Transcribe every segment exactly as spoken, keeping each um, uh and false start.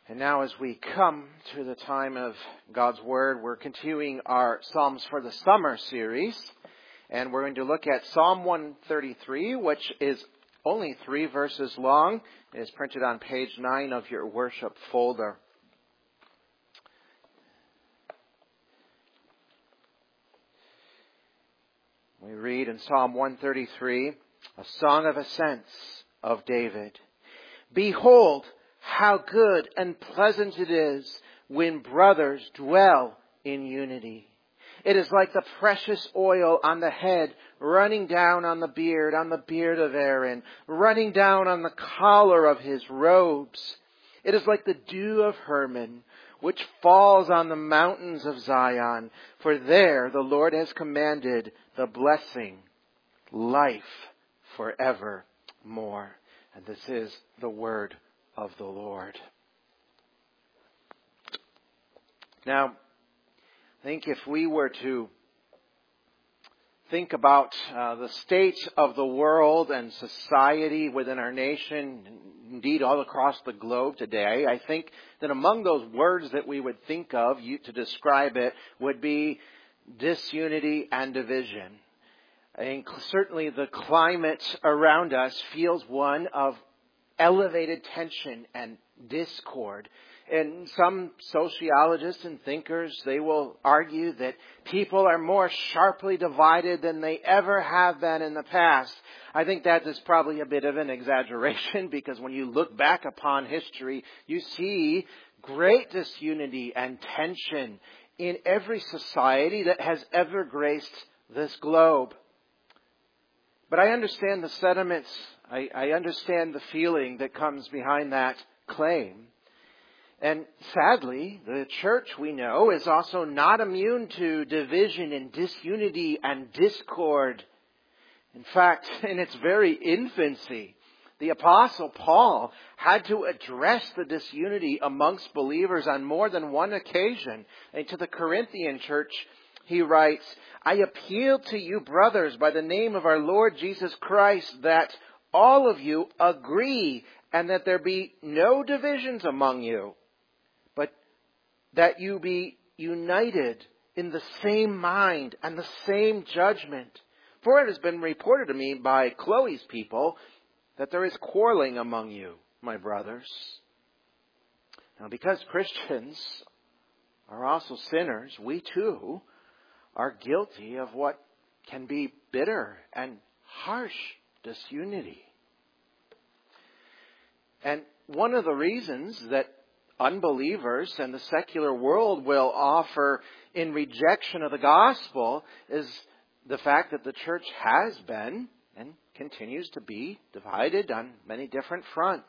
And now as we come to the time of God's Word, we're continuing our Psalms for the Summer series. And we're going to look at Psalm one thirty-three, which is only three verses long. It is printed on page nine of your worship folder. We read in Psalm one thirty-three, a song of ascents of David. Behold, how good and pleasant it is when brothers dwell in unity. It is like the precious oil on the head, running down on the beard, on the beard of Aaron, running down on the collar of his robes. It is like the dew of Hermon, which falls on the mountains of Zion. For there the Lord has commanded the blessing, life forevermore. And this is the word of the Lord. Now, I think if we were to think about uh, the state of the world and society within our nation, indeed all across the globe today, I think that among those words that we would think of to describe it would be disunity and division. I think certainly the climate around us feels one of elevated tension and discord. And some sociologists and thinkers, they will argue that people are more sharply divided than they ever have been in the past. I think that is probably a bit of an exaggeration, because when you look back upon history, you see great disunity and tension in every society that has ever graced this globe. But I understand the sentiments. I, I understand the feeling that comes behind that claim. And sadly, the church, we know, is also not immune to division and disunity and discord. In fact, in its very infancy, the Apostle Paul had to address the disunity amongst believers on more than one occasion. And to the Corinthian church, he writes, I appeal to you, brothers, by the name of our Lord Jesus Christ, that all of you agree and that there be no divisions among you, but that you be united in the same mind and the same judgment. For it has been reported to me by Chloe's people that there is quarreling among you, my brothers. Now, because Christians are also sinners, we too are guilty of what can be bitter and harsh disunity. And one of the reasons that unbelievers and the secular world will offer in rejection of the gospel is the fact that the church has been and continues to be divided on many different fronts.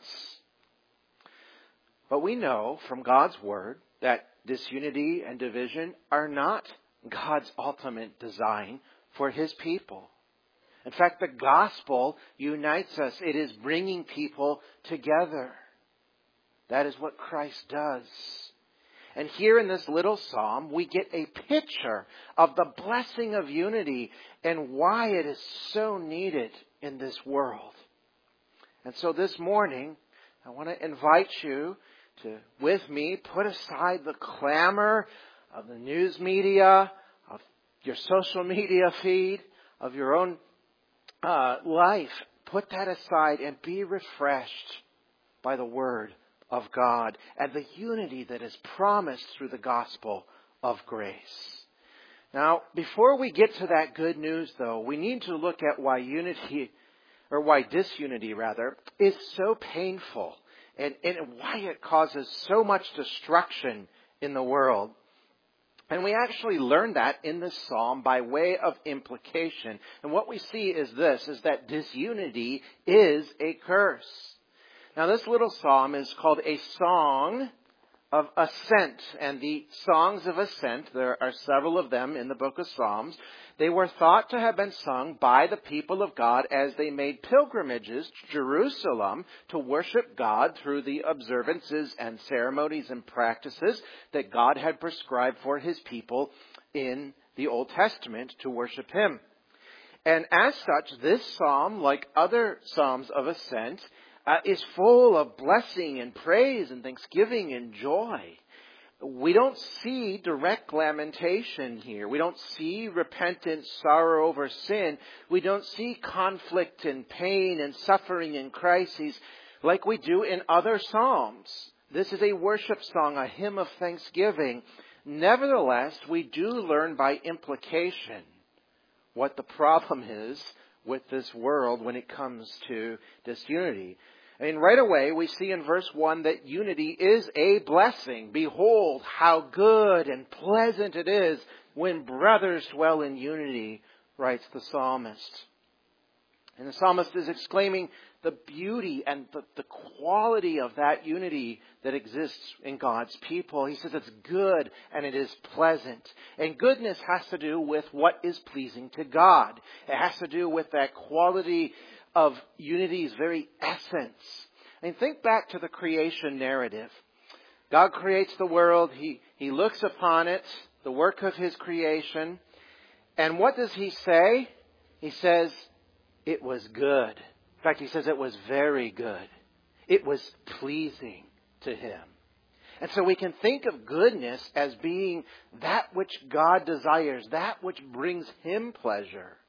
But we know from God's word that disunity and division are not God's ultimate design for His people. In fact, the gospel unites us. It is bringing people together. That is what Christ does. And here in this little psalm, we get a picture of the blessing of unity and why it is so needed in this world. And so this morning, I want to invite you to, with me, put aside the clamor of the news media, of your social media feed, of your own uh, life. Put that aside and be refreshed by the Word of God and the unity that is promised through the gospel of grace. Now, before we get to that good news, though, we need to look at why unity, or why disunity, rather, is so painful and, and why it causes so much destruction in the world. And we actually learn that in this psalm by way of implication. And what we see is this, is that disunity is a curse. Now, this little psalm is called a song of ascent. And the songs of ascent, there are several of them in the book of Psalms. They were thought to have been sung by the people of God as they made pilgrimages to Jerusalem to worship God through the observances and ceremonies and practices that God had prescribed for His people in the Old Testament to worship Him. And as such, this psalm, like other psalms of ascent, uh, is full of blessing and praise and thanksgiving and joy. We don't see direct lamentation here. We don't see repentance, sorrow over sin. We don't see conflict and pain and suffering and crises like we do in other psalms. This is a worship song, a hymn of thanksgiving. Nevertheless, we do learn by implication what the problem is with this world when it comes to disunity. I mean, right away, we see in verse one that unity is a blessing. Behold, how good and pleasant it is when brothers dwell in unity, writes the psalmist. And the psalmist is exclaiming the beauty and the, the quality of that unity that exists in God's people. He says it's good and it is pleasant. And goodness has to do with what is pleasing to God. It has to do with that quality of unity's very essence. I mean, think back to the creation narrative. God creates the world. He, he looks upon it, the work of His creation. And what does He say? He says, it was good. In fact, He says it was very good. It was pleasing to Him. And so we can think of goodness as being that which God desires, that which brings Him pleasure.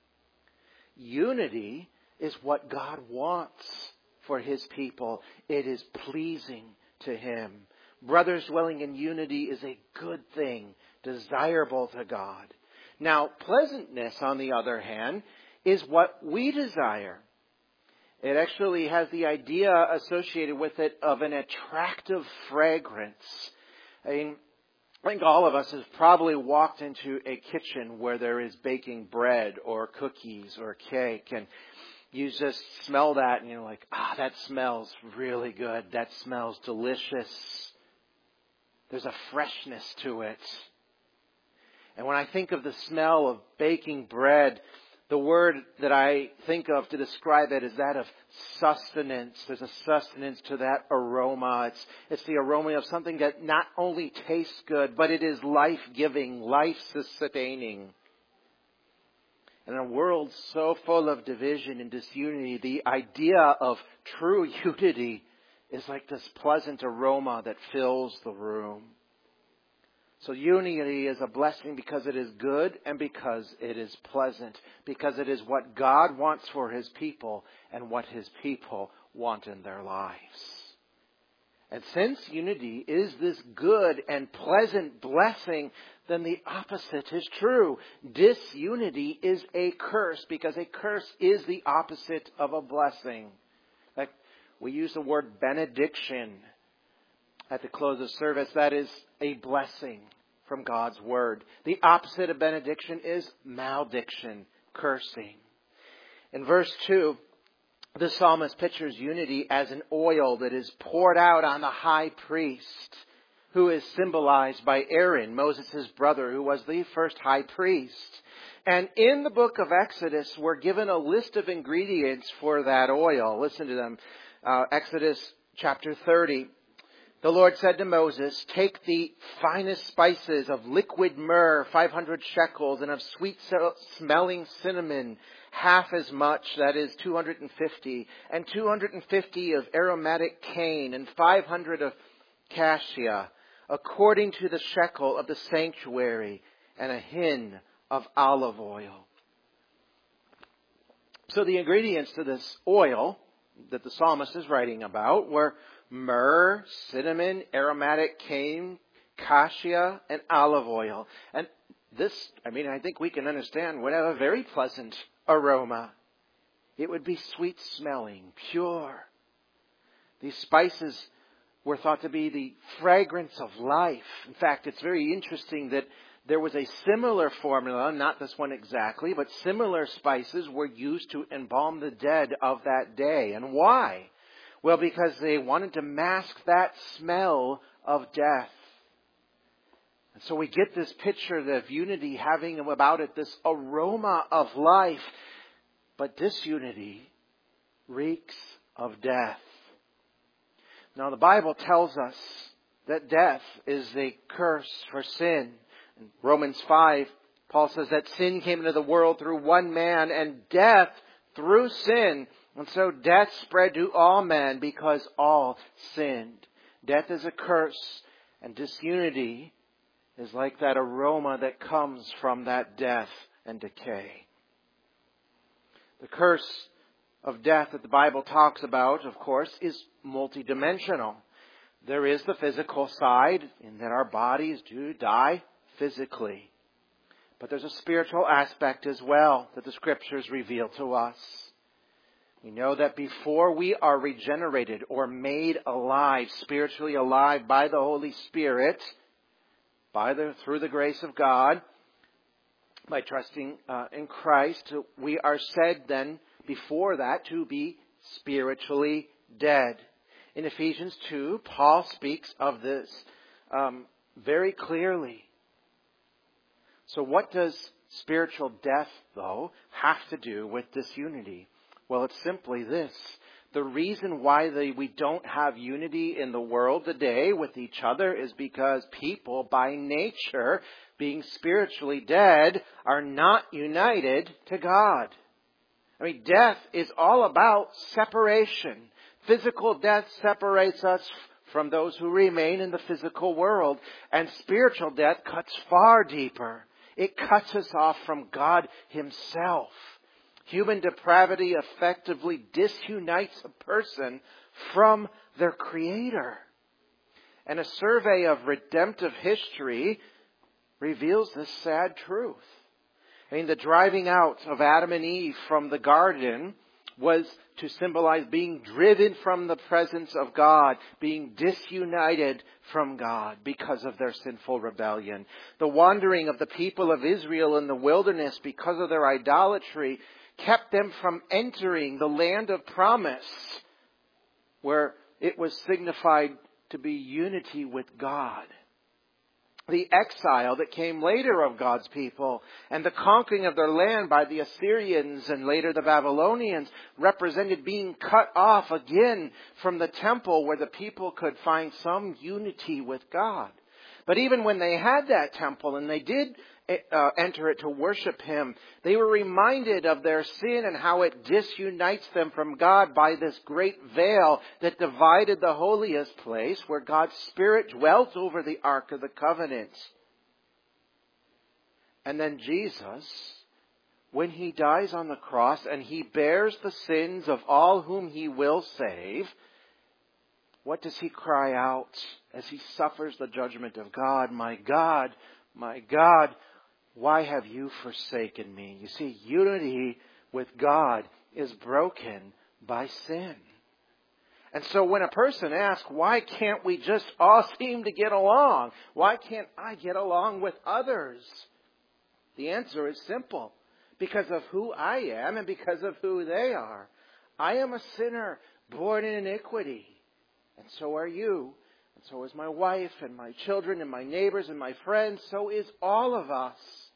Unity is what God wants for His people. It is pleasing to Him. Brothers dwelling in unity is a good thing, desirable to God. Now, pleasantness, on the other hand, is what we desire. It actually has the idea associated with it of an attractive fragrance. I mean, I think all of us have probably walked into a kitchen where there is baking bread or cookies or cake, and you just smell that and you're like, ah, that smells really good. That smells delicious. There's a freshness to it. And when I think of the smell of baking bread, the word that I think of to describe it is that of sustenance. There's a sustenance to that aroma. It's, it's the aroma of something that not only tastes good, but it is life-giving, life-sustaining. In a world so full of division and disunity, the idea of true unity is like this pleasant aroma that fills the room. So unity is a blessing because it is good and because it is pleasant, because it is what God wants for His people and what His people want in their lives. And since unity is this good and pleasant blessing, then the opposite is true. Disunity is a curse, because a curse is the opposite of a blessing. Like we use the word benediction at the close of service. That is a blessing from God's Word. The opposite of benediction is malediction, cursing. In verse two, the psalmist pictures unity as an oil that is poured out on the high priest, who is symbolized by Aaron, Moses' brother, who was the first high priest. And in the book of Exodus, we're given a list of ingredients for that oil. Listen to them. Uh, Exodus chapter thirty. The Lord said to Moses, take the finest spices of liquid myrrh, five hundred shekels, and of sweet-smelling cinnamon, half as much, that is two hundred fifty, and two hundred fifty of aromatic cane, and five hundred of cassia, according to the shekel of the sanctuary, and a hin of olive oil. So the ingredients to this oil that the psalmist is writing about were myrrh, cinnamon, aromatic cane, cassia, and olive oil. And this, I mean, I think we can understand, would have a very pleasant aroma. It would be sweet smelling, pure. These spices were thought to be the fragrance of life. In fact, it's very interesting that there was a similar formula, not this one exactly, but similar spices were used to embalm the dead of that day. And why? Well, because they wanted to mask that smell of death. And so we get this picture of unity having about it this aroma of life. But disunity reeks of death. Now the Bible tells us that death is a curse for sin. In Romans five, Paul says that sin came into the world through one man, and death through sin. And so death spread to all men because all sinned. Death is a curse, and disunity is like that aroma that comes from that death and decay. The curse of death that the Bible talks about, of course, is multidimensional. There is the physical side, in that our bodies do die physically. But there's a spiritual aspect as well that the Scriptures reveal to us. We know that before we are regenerated or made alive, spiritually alive by the Holy Spirit, by the through the grace of God, by trusting uh, in Christ, we are said then before that to be spiritually dead. In Ephesians two, Paul speaks of this um, very clearly. So what does spiritual death, though, have to do with disunity? Well, it's simply this. The reason why they, we don't have unity in the world today with each other is because people, by nature, being spiritually dead, are not united to God. I mean, death is all about separation. Physical death separates us from those who remain in the physical world. And spiritual death cuts far deeper. It cuts us off from God Himself. Human depravity effectively disunites a person from their Creator. And a survey of redemptive history reveals this sad truth. I mean, the driving out of Adam and Eve from the garden was to symbolize being driven from the presence of God, being disunited from God because of their sinful rebellion. The wandering of the people of Israel in the wilderness because of their idolatry kept them from entering the land of promise, where it was signified to be unity with God. The exile that came later of God's people and the conquering of their land by the Assyrians and later the Babylonians represented being cut off again from the temple where the people could find some unity with God. But even when they had that temple and they did uh, enter it to worship Him, they were reminded of their sin and how it disunites them from God by this great veil that divided the holiest place where God's Spirit dwelt over the Ark of the Covenant. And then Jesus, when He dies on the cross and He bears the sins of all whom He will save, what does He cry out as He suffers the judgment of God? My God, my God, why have you forsaken me? You see, unity with God is broken by sin. And so when a person asks, why can't we just all seem to get along? Why can't I get along with others? The answer is simple. Because of who I am and because of who they are. I am a sinner born in iniquity. And so are you. And so is my wife and my children and my neighbors and my friends. So is all of us.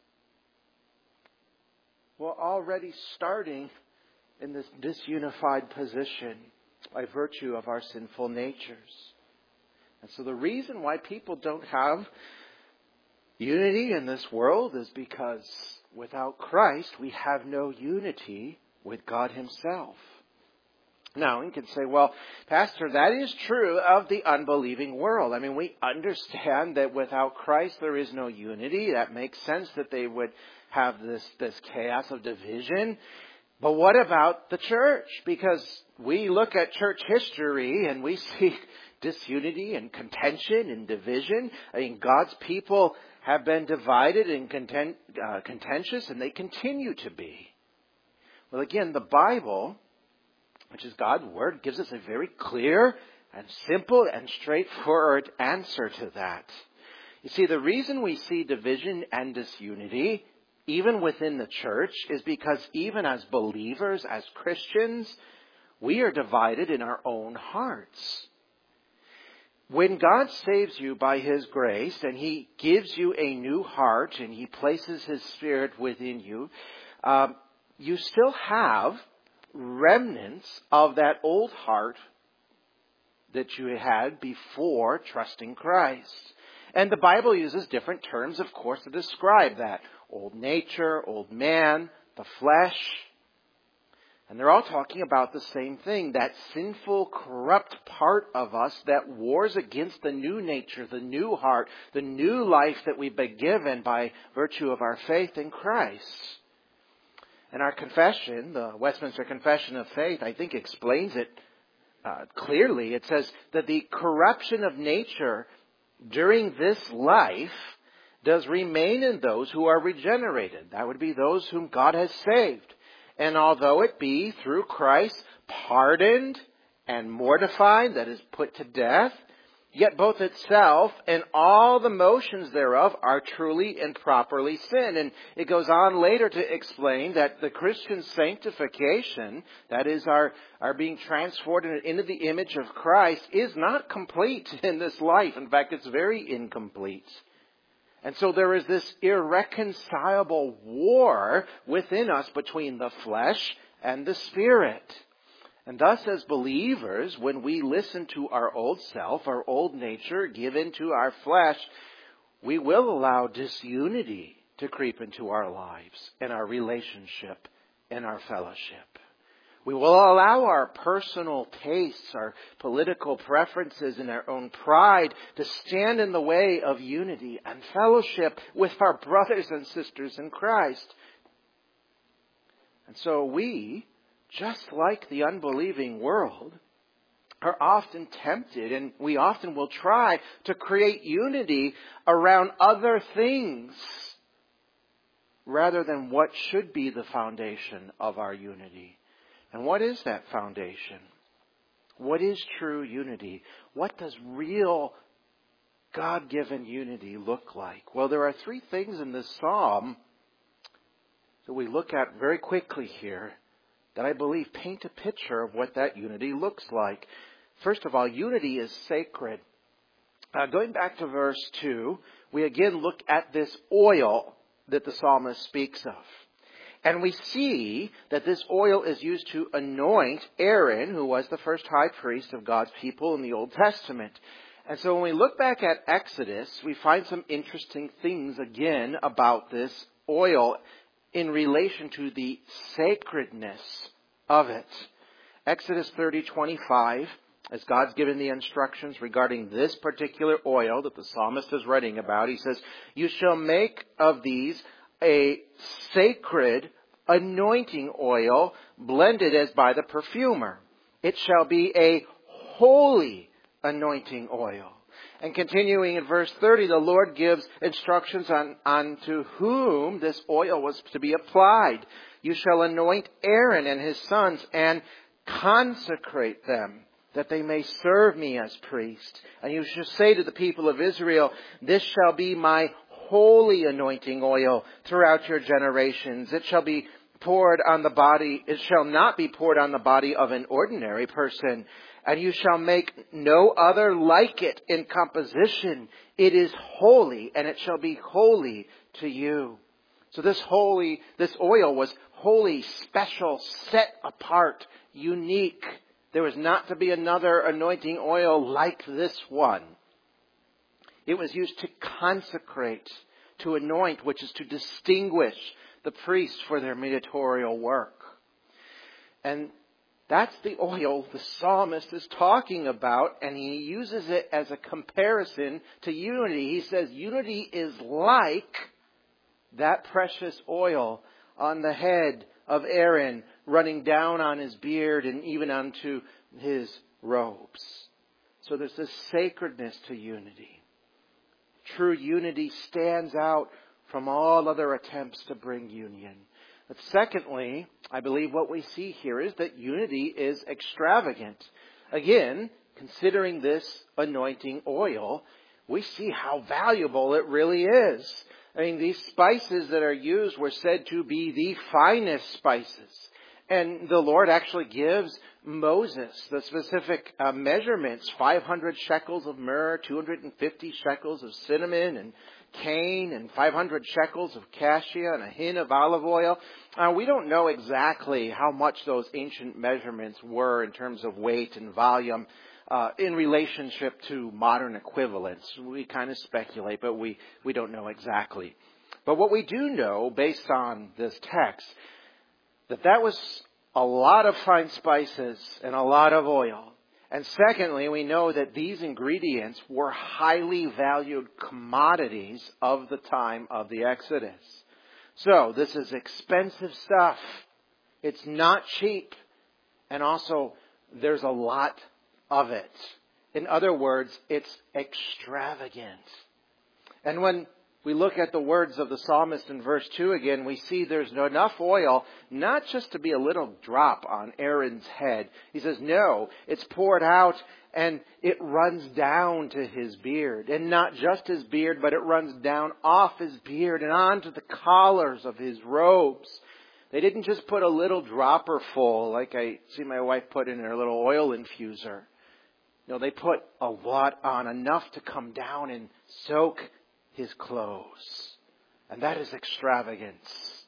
We're already starting in this disunified position by virtue of our sinful natures. And so the reason why people don't have unity in this world is because without Christ we have no unity with God Himself. Now, you can say, well, Pastor, that is true of the unbelieving world. I mean, we understand that without Christ there is no unity. That makes sense that they would have this, this chaos of division. But what about the church? Because we look at church history and we see disunity and contention and division. I mean, God's people have been divided and content, uh, contentious, and they continue to be. Well, again, the Bible, which is God's Word, gives us a very clear and simple and straightforward answer to that. You see, the reason we see division and disunity, even within the church, is because even as believers, as Christians, we are divided in our own hearts. When God saves you by His grace and He gives you a new heart and He places His Spirit within you, um, you still have remnants of that old heart that you had before trusting Christ. And the Bible uses different terms, of course, to describe that. Old nature, old man, the flesh. And they're all talking about the same thing, that sinful, corrupt part of us that wars against the new nature, the new heart, the new life that we've been given by virtue of our faith in Christ. And our confession, the Westminster Confession of Faith, I think explains it uh, clearly. It says that the corruption of nature during this life does remain in those who are regenerated. That would be those whom God has saved. And although it be through Christ pardoned and mortified, that is put to death, yet both itself and all the motions thereof are truly and properly sin. And it goes on later to explain that the Christian sanctification, that is our, our being transformed into the image of Christ, is not complete in this life. In fact, it's very incomplete. And so there is this irreconcilable war within us between the flesh and the Spirit. And thus, as believers, when we listen to our old self, our old nature, give into our flesh, we will allow disunity to creep into our lives and our relationship and our fellowship. We will allow our personal tastes, our political preferences, and our own pride to stand in the way of unity and fellowship with our brothers and sisters in Christ. And so we, just like the unbelieving world, are often tempted, and we often will try to create unity around other things rather than what should be the foundation of our unity. And what is that foundation? What is true unity? What does real God-given unity look like? Well, there are three things in this psalm that we look at very quickly here that I believe paint a picture of what that unity looks like. First of all, unity is sacred. Uh, going back to verse two, we again look at this oil that the psalmist speaks of. And we see that this oil is used to anoint Aaron, who was the first high priest of God's people in the Old Testament. And so when we look back at Exodus, we find some interesting things again about this oil in relation to the sacredness of it. Exodus thirty twenty-five, as God's given the instructions regarding this particular oil that the psalmist is writing about, he says, "You shall make of these a sacred anointing oil, blended as by the perfumer. It shall be a holy anointing oil." And continuing in verse thirty, the Lord gives instructions on, on to whom this oil was to be applied. "You shall anoint Aaron and his sons and consecrate them, that they may serve me as priests. And you shall say to the people of Israel, this shall be my holy anointing oil throughout your generations. It shall be poured on the body, it shall not be poured on the body of an ordinary person. And you shall make no other like it in composition. It is holy, and it shall be holy to you." So this holy, this oil was holy, special, set apart, unique. There was not to be another anointing oil like this one. It was used to consecrate, to anoint, which is to distinguish the priests for their mediatorial work. And that's the oil the psalmist is talking about, and he uses it as a comparison to unity. He says unity is like that precious oil on the head of Aaron, running down on his beard and even onto his robes. So there's this sacredness to unity. True unity stands out from all other attempts to bring union. But secondly, I believe what we see here is that unity is extravagant. Again, considering this anointing oil, we see how valuable it really is. I mean, these spices that are used were said to be the finest spices. And the Lord actually gives Moses the specific uh, measurements, five hundred shekels of myrrh, two hundred fifty shekels of cinnamon and cane, and five hundred shekels of cassia, and a hin of olive oil. Uh, we don't know exactly how much those ancient measurements were in terms of weight and volume uh, in relationship to modern equivalents. We kind of speculate, but we, we don't know exactly. But what we do know, based on this text, that that was a lot of fine spices and a lot of oil. And secondly, we know that these ingredients were highly valued commodities of the time of the Exodus. So, this is expensive stuff. It's not cheap. And also, there's a lot of it. In other words, it's extravagant. And when we look at the words of the psalmist in verse two again, we see there's enough oil, not just to be a little drop on Aaron's head. He says, no, it's poured out and it runs down to his beard. And not just his beard, but it runs down off his beard and onto the collars of his robes. They didn't just put a little dropper full, like I see my wife put in her little oil infuser. No, they put a lot on, enough to come down and soak his clothes. And that is extravagance.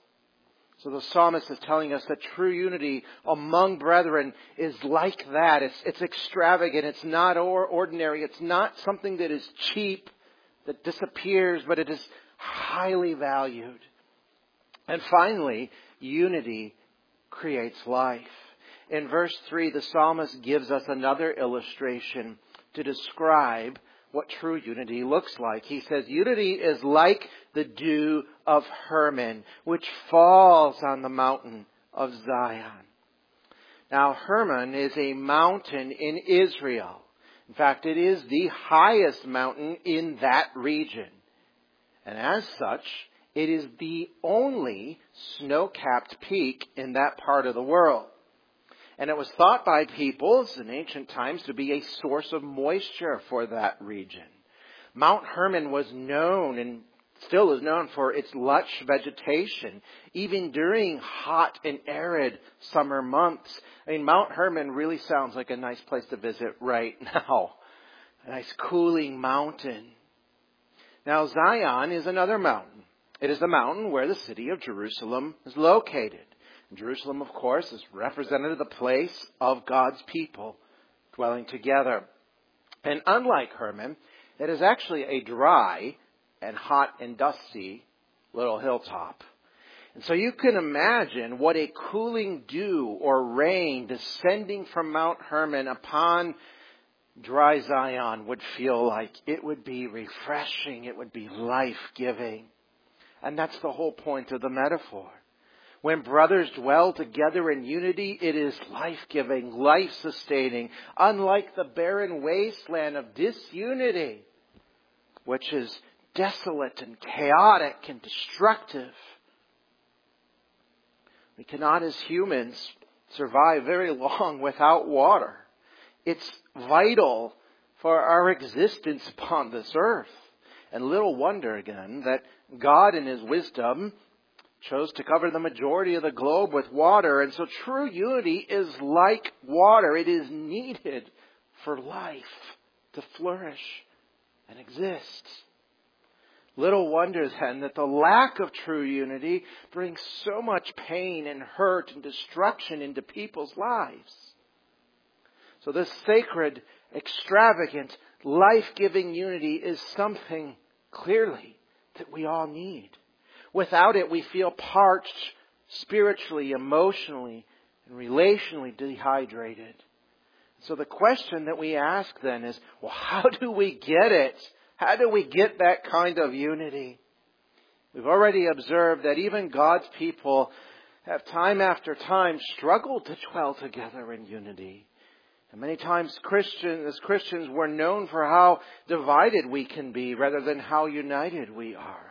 So the psalmist is telling us that true unity among brethren is like that. It's, it's extravagant. It's not or ordinary. It's not something that is cheap, that disappears, but it is highly valued. And finally, unity creates life. In verse three, the psalmist gives us another illustration to describe what true unity looks like. He says, unity is like the dew of Hermon, which falls on the mountain of Zion. Now, Hermon is a mountain in Israel. In fact, it is the highest mountain in that region. And as such, it is the only snow-capped peak in that part of the world. And it was thought by peoples in ancient times to be a source of moisture for that region. Mount Hermon was known and still is known for its lush vegetation, even during hot and arid summer months. I mean, Mount Hermon really sounds like a nice place to visit right now. A nice cooling mountain. Now, Zion is another mountain. It is the mountain where the city of Jerusalem is located. Jerusalem, of course, is represented the place of God's people dwelling together. And unlike Hermon, it is actually a dry and hot and dusty little hilltop. And so you can imagine what a cooling dew or rain descending from Mount Hermon upon dry Zion would feel like. It would be refreshing. It would be life-giving. And that's the whole point of the metaphor. When brothers dwell together in unity, it is life-giving, life-sustaining, unlike the barren wasteland of disunity, which is desolate and chaotic and destructive. We cannot, as humans, survive very long without water. It's vital for our existence upon this earth. And little wonder, again, that God in His wisdom chose to cover the majority of the globe with water. And so true unity is like water. It is needed for life to flourish and exist. Little wonder then that the lack of true unity brings so much pain and hurt and destruction into people's lives. So this sacred, extravagant, life-giving unity is something clearly that we all need. Without it, we feel parched spiritually, emotionally, and relationally dehydrated. So the question that we ask then is, well, how do we get it? How do we get that kind of unity? We've already observed that even God's people have time after time struggled to dwell together in unity. And many times Christians, as Christians, we're known for how divided we can be rather than how united we are.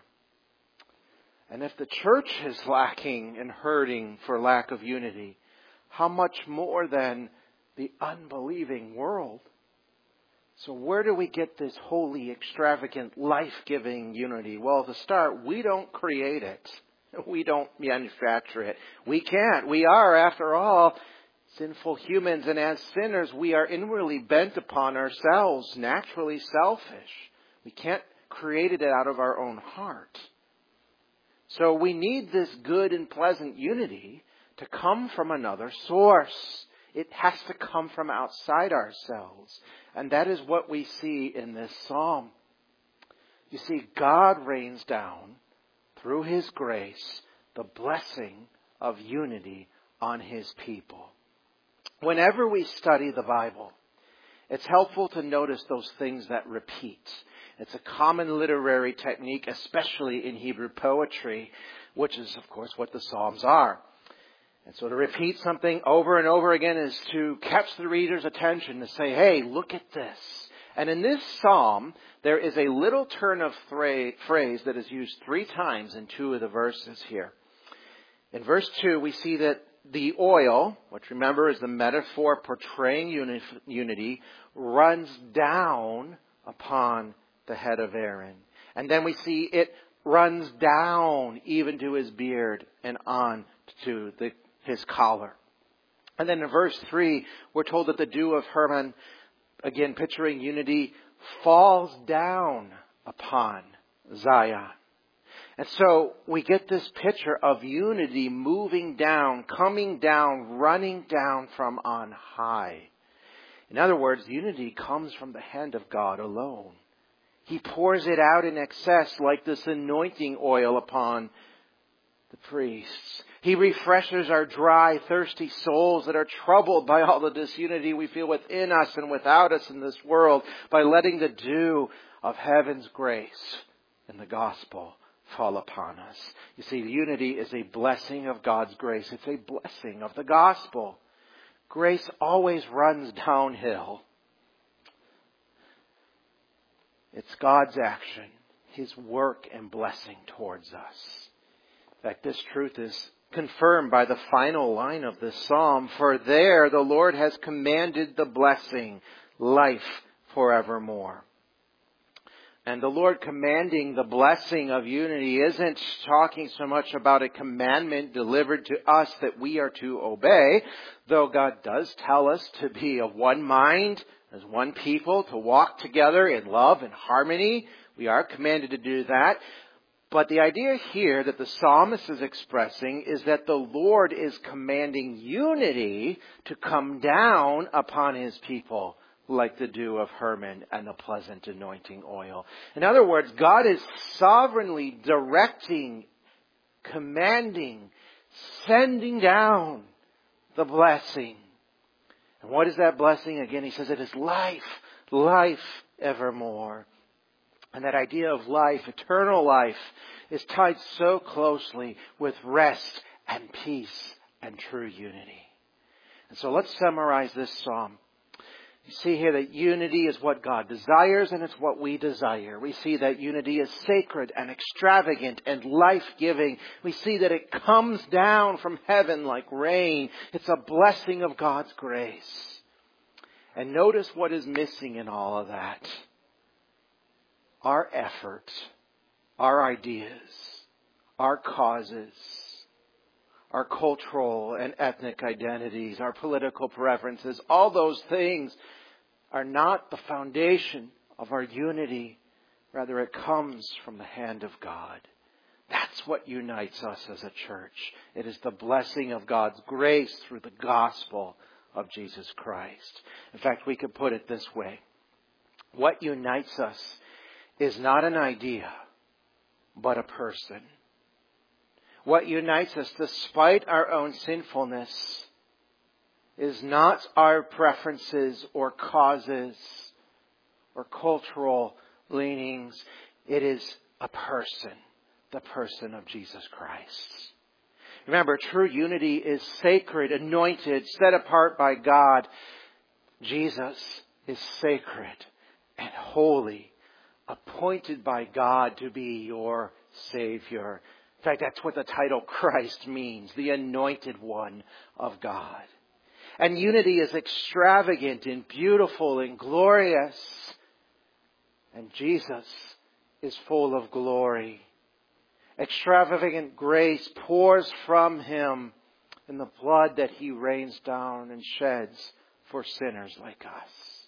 And if the church is lacking and hurting for lack of unity, how much more then the unbelieving world? So where do we get this holy, extravagant, life-giving unity? Well, to start, we don't create it. We don't manufacture it. We can't. We are, after all, sinful humans. And as sinners, we are inwardly bent upon ourselves, naturally selfish. We can't create it out of our own heart. So we need this good and pleasant unity to come from another source. It has to come from outside ourselves. And that is what we see in this psalm. You see, God rains down through His grace the blessing of unity on His people. Whenever we study the Bible, it's helpful to notice those things that repeat. It's a common literary technique, especially in Hebrew poetry, which is, of course, what the Psalms are. And so to repeat something over and over again is to catch the reader's attention, to say, hey, look at this. And in this psalm, there is a little turn of phrase that is used three times in two of the verses here. In verse two, we see that the oil, which remember is the metaphor portraying unity, runs down upon the head of Aaron. And then we see it runs down even to his beard and on to the, his collar. And then in verse three, we're told that the dew of Hermon, again picturing unity, falls down upon Zion. And so we get this picture of unity moving down, coming down, running down from on high. In other words, unity comes from the hand of God alone. He pours it out in excess like this anointing oil upon the priests. He refreshes our dry, thirsty souls that are troubled by all the disunity we feel within us and without us in this world by letting the dew of heaven's grace in the gospel fall upon us. You see, unity is a blessing of God's grace. It's a blessing of the gospel. Grace always runs downhill. It's God's action, His work and blessing towards us. In fact, this truth is confirmed by the final line of this psalm. For there the Lord has commanded the blessing, life forevermore. And the Lord commanding the blessing of unity isn't talking so much about a commandment delivered to us that we are to obey, though God does tell us to be of one mind, as one people, to walk together in love and harmony. We are commanded to do that. But the idea here that the psalmist is expressing is that the Lord is commanding unity to come down upon His people like the dew of Hermon and the pleasant anointing oil. In other words, God is sovereignly directing, commanding, sending down the blessing. And what is that blessing? Again, He says it is life, life evermore. And that idea of life, eternal life, is tied so closely with rest and peace and true unity. And so let's summarize this psalm. You see here that unity is what God desires and it's what we desire. We see that unity is sacred and extravagant and life-giving. We see that it comes down from heaven like rain. It's a blessing of God's grace. And notice what is missing in all of that. Our effort, our ideas, our causes, our cultural and ethnic identities, our political preferences, all those things are not the foundation of our unity. Rather, it comes from the hand of God. That's what unites us as a church. It is the blessing of God's grace through the gospel of Jesus Christ. In fact, we could put it this way. What unites us is not an idea, but a person. What unites us, despite our own sinfulness, is not our preferences or causes or cultural leanings. It is a person, the person of Jesus Christ. Remember, true unity is sacred, anointed, set apart by God. Jesus is sacred and holy, appointed by God to be your Savior. In fact, that's what the title Christ means, the anointed one of God. And unity is extravagant and beautiful and glorious. And Jesus is full of glory. Extravagant grace pours from Him in the blood that He rains down and sheds for sinners like us.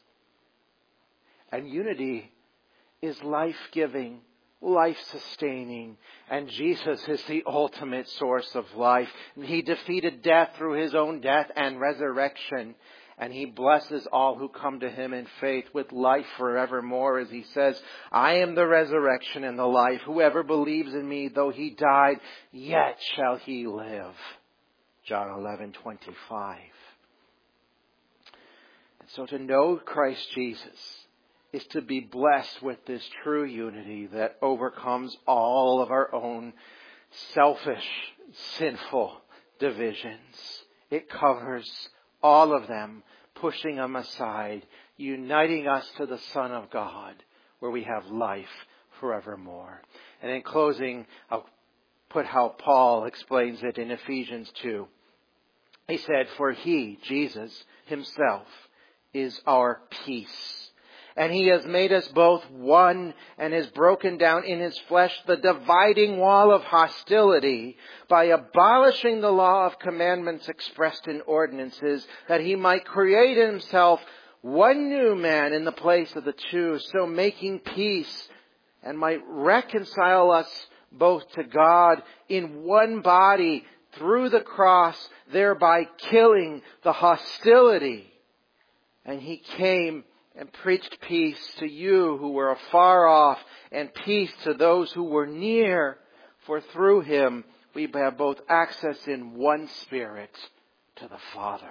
And unity is life-giving, life-sustaining, and Jesus is the ultimate source of life. And He defeated death through His own death and resurrection, and He blesses all who come to Him in faith with life forevermore, as He says, I am the resurrection and the life. Whoever believes in Me, though he died, yet shall he live. John eleven twenty-five. And so to know Christ Jesus is to be blessed with this true unity that overcomes all of our own selfish, sinful divisions. It covers all of them, pushing them aside, uniting us to the Son of God, where we have life forevermore. And in closing, I'll put how Paul explains it in Ephesians two. He said, "For He, Jesus, Himself, is our peace. And He has made us both one and has broken down in His flesh the dividing wall of hostility by abolishing the law of commandments expressed in ordinances, that He might create in Himself one new man in the place of the two, so making peace, and might reconcile us both to God in one body through the cross, thereby killing the hostility. And He came and preached peace to you who were afar off, and peace to those who were near. For through Him we have both access in one Spirit to the Father."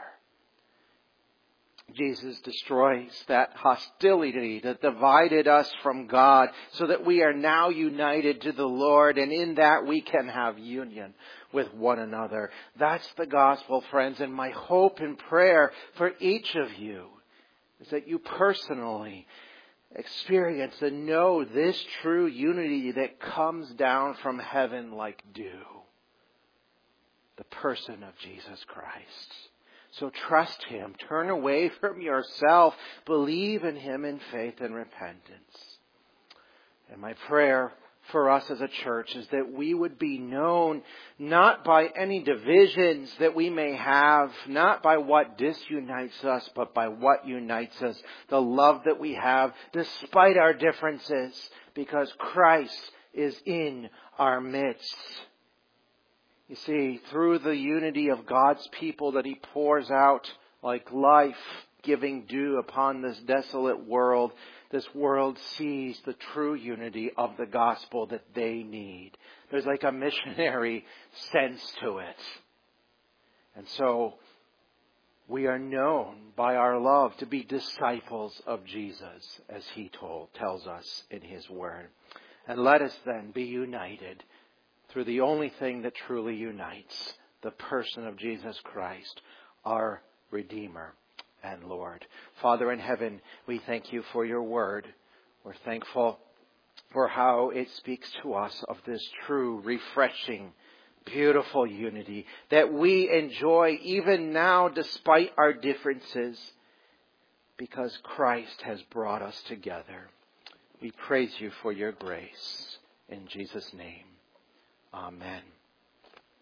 Jesus destroys that hostility that divided us from God, so that we are now united to the Lord, and in that we can have union with one another. That's the gospel, friends, and my hope and prayer for each of you is that you personally experience and know this true unity that comes down from heaven like dew. The person of Jesus Christ. So trust Him. Turn away from yourself. Believe in Him in faith and repentance. And my prayer for us as a church is that we would be known not by any divisions that we may have, not by what disunites us, but by what unites us. The love that we have despite our differences, because Christ is in our midst. You see, through the unity of God's people that He pours out like life-giving dew upon this desolate world, this world sees the true unity of the gospel that they need. There's like a missionary sense to it. And so we are known by our love to be disciples of Jesus, as He told, tells us in His Word. And let us then be united through the only thing that truly unites, the person of Jesus Christ, our Redeemer and Lord. Father in heaven, we thank You for Your Word. We're thankful for how it speaks to us of this true, refreshing, beautiful unity that we enjoy even now despite our differences, because Christ has brought us together. We praise You for Your grace. In Jesus' name, amen.